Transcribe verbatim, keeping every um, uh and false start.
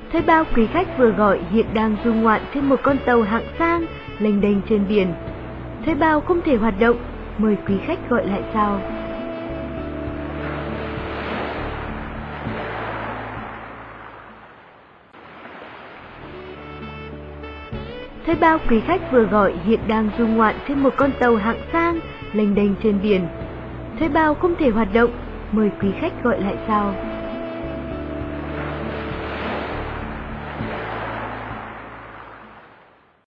Thuê bao quý khách vừa gọi hiện đang du ngoạn trên một con tàu hạng sang lênh đênh trên biển. Thuê bao không thể hoạt động, mời quý khách gọi lại sau. Thuê bao quý khách vừa gọi hiện đang du ngoạn trên một con tàu hạng sang lênh đênh trên biển. Thuê bao không thể hoạt động, mời quý khách gọi lại sau.